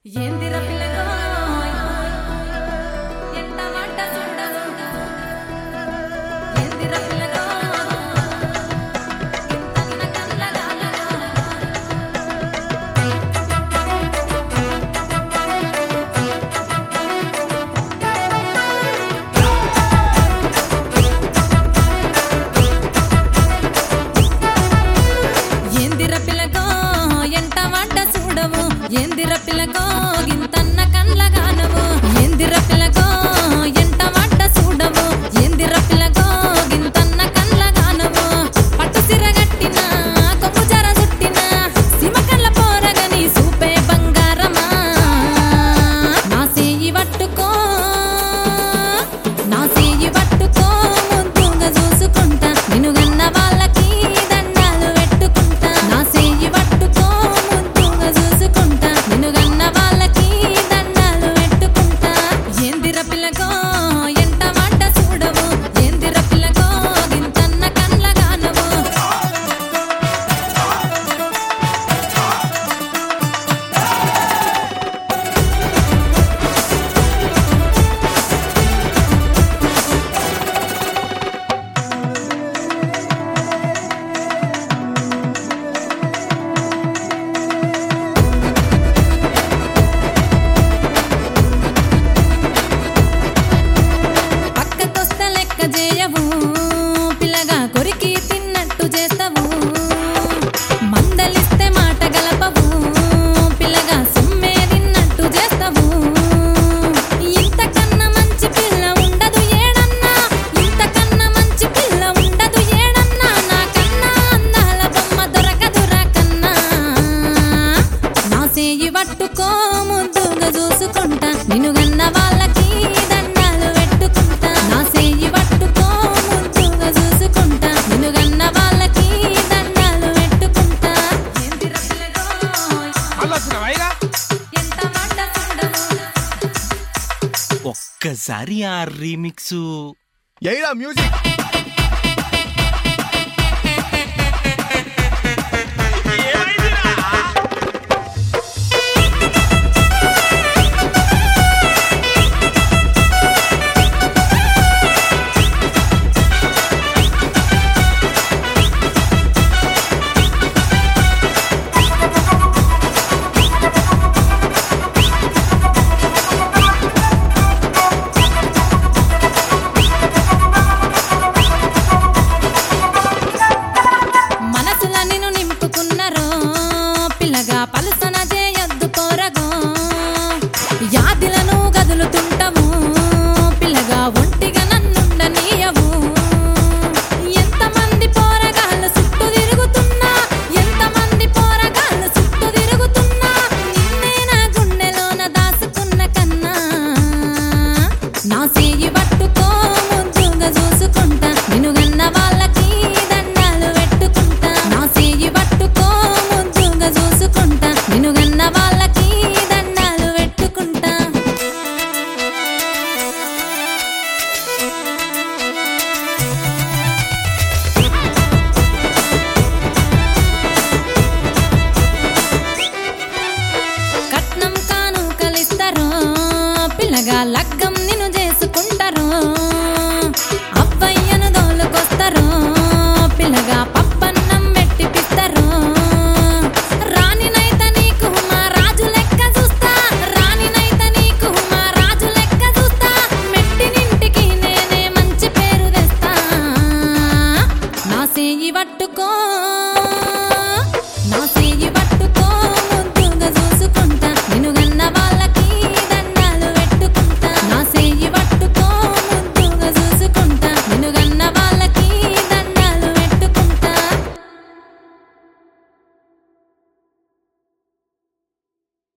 ఏందిరా పిల్లగాయ్ ఎంత మాట చూడవు ఏందిరా పిల్లగాయ్ ఇంత కన్నలాగా ఏందిరా పిల్లగాయ్ ఎంత మాట చూడవు ఏందిరా పిల్లగాయ్ ఇంతన్న కన్నలాగానవు ఏందిరా పిల్లగాయ్ ఎంత మాట చూడవు ఏందిరా పిల్లగాయ్ ఇంతన్న కన్నలాగానవు పట్టు సిరగట్టిన కొప్పు జర చుట్టిన సీమ కళ్ళ పోరగని సూపే బంగారమా నా సేయి పట్టుకో ముద్దుగా చూసుకుంటా నిన్ను గన్న వాళ్ళకి దండాలు పెట్టుకుంటా నా సేయి పట్టుకో ముద్దుగా చూసుకుంటా నిన్ను గన్న వాళ్ళకి దండాలు పెట్టుకుంటా ఏందిరా పిల్లగో ఎంత మాట చూడవు ఏందిరా పిల్లగో ఇంతన్న కన్నలాగానవు పక్కకొస్తే లెక్క చేయవు పిల్లగా కొరికి తిన్నట్టు చేస్తావు మందలిస్తే మాట గలపవు పిల్లగా సొమ్మే తిన్నట్టు చేస్తావు ఇంతకన్నా మంచి పిల్ల ఉండదు ఏడన్నా ఇంతకన్నా మంచి పిల్ల ఉండదు ఏడన్నా నాకన్నా అందాల బొమ్మ దొరకదురా కన్నా నా సేయి పట్టుకో ముద్దుగా చూసుకుంటా నిన్ను గన్న వాళ్ళకి దండాలు పెట్టుకుంటా నా సేయి పట్టుకో ముద్దుగా చూసుకుంటా నిన్ను గన్న వాళ్ళకి దండాలు పెట్టుకుంటా ఏందిరా పిల్లగాయ్ మళ్ళొచ్చినవైగా ఎంత మాట చూడవు ఒక్కసారి ఆ రీమిక్స్ ఎయిరా మ్యూజిక్ మనసుల నిన్ను నింపుకున్నరో పిల్లగా పలుసన చేయొద్దు పోరగో యాదిలను గదులుతుంటవు పిల్లగా ఒంటిగా నన్నుండనీయవు ఎంతమంది పోరగాళ్ళు చుట్టూ తిరుగుతున్నా ఎంతమంది పోరగాళ్ళు చుట్టూ తిరుగుతున్నా నిన్నే నా గుండెలోన దాసుకున్న కన్నా నా సేయి పట్టుకో ముద్దుగా చూసుకుంటా నిన్ను గన్న వాళ్ళకి దండాలు పెట్టుకుంటా నా సేయి పట్టుకో ముద్దుగా చూసుకుంటా నిన్ను గన్న వాళ్ళకి దండాలు పెట్టుకుంటా కట్నం కాను కలిస్తారో పిల్లగా లగ్గ